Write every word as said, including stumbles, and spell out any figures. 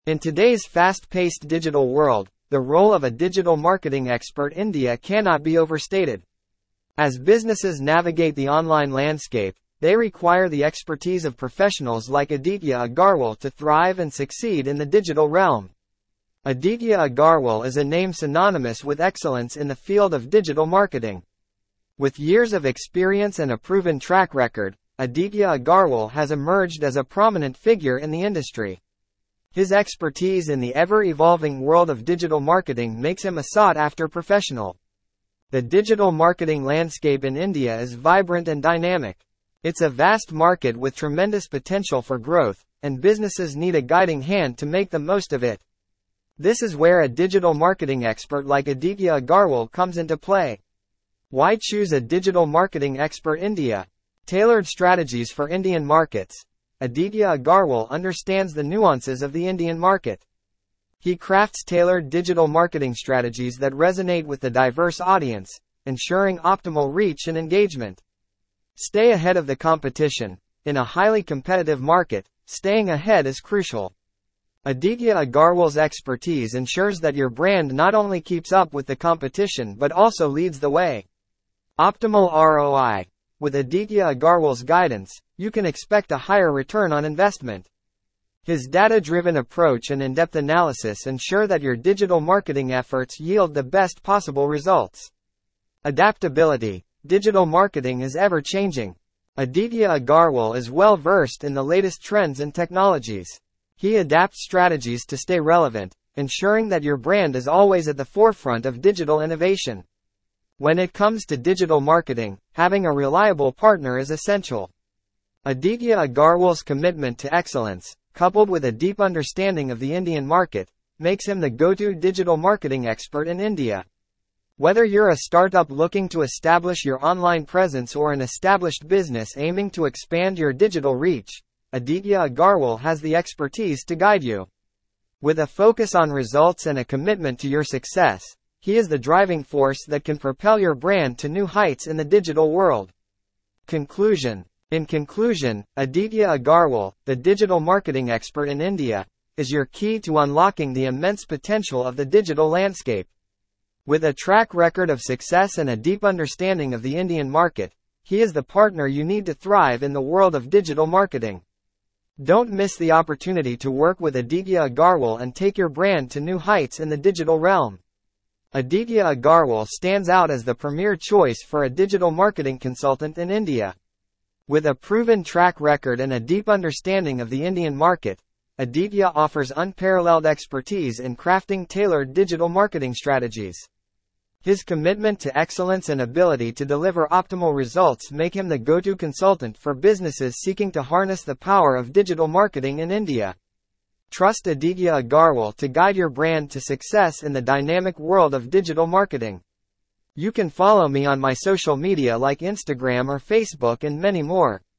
In today's fast-paced digital world, the role of a digital marketing expert in India cannot be overstated. As businesses navigate the online landscape, they require the expertise of professionals like Aditya Agarwal to thrive and succeed in the digital realm. Aditya Agarwal is a name synonymous with excellence in the field of digital marketing. With years of experience and a proven track record, Aditya Agarwal has emerged as a prominent figure in the industry. His expertise in the ever-evolving world of digital marketing makes him a sought-after professional. The digital marketing landscape in India is vibrant and dynamic. It's a vast market with tremendous potential for growth, and businesses need a guiding hand to make the most of it. This is where a digital marketing expert like Aditya Agarwal comes into play. Why choose a digital marketing expert in India? Tailored strategies for Indian markets. Aditya Agarwal understands the nuances of the Indian market. He crafts tailored digital marketing strategies that resonate with the diverse audience, ensuring optimal reach and engagement. Stay ahead of the competition. In a highly competitive market, staying ahead is crucial. Aditya Agarwal's expertise ensures that your brand not only keeps up with the competition but also leads the way. Optimal R O I. With Aditya Agarwal's guidance, you can expect a higher return on investment. His data-driven approach and in-depth analysis ensure that your digital marketing efforts yield the best possible results. Adaptability. Digital marketing is ever-changing. Aditya Agarwal is well-versed in the latest trends and technologies. He adapts strategies to stay relevant, ensuring that your brand is always at the forefront of digital innovation. When it comes to digital marketing, having a reliable partner is essential. Aditya Agarwal's commitment to excellence, coupled with a deep understanding of the Indian market, makes him the go-to digital marketing expert in India. Whether you're a startup looking to establish your online presence or an established business aiming to expand your digital reach, Aditya Agarwal has the expertise to guide you. With a focus on results and a commitment to your success, he is the driving force that can propel your brand to new heights in the digital world. Conclusion. In conclusion, Aditya Agarwal, the digital marketing expert in India, is your key to unlocking the immense potential of the digital landscape. With a track record of success and a deep understanding of the Indian market, he is the partner you need to thrive in the world of digital marketing. Don't miss the opportunity to work with Aditya Agarwal and take your brand to new heights in the digital realm. Aditya Agarwal stands out as the premier choice for a digital marketing consultant in India. With a proven track record and a deep understanding of the Indian market, Aditya offers unparalleled expertise in crafting tailored digital marketing strategies. His commitment to excellence and ability to deliver optimal results make him the go-to consultant for businesses seeking to harness the power of digital marketing in India. Trust Aditya Agarwal to guide your brand to success in the dynamic world of digital marketing. You can follow me on my social media like Instagram or Facebook and many more.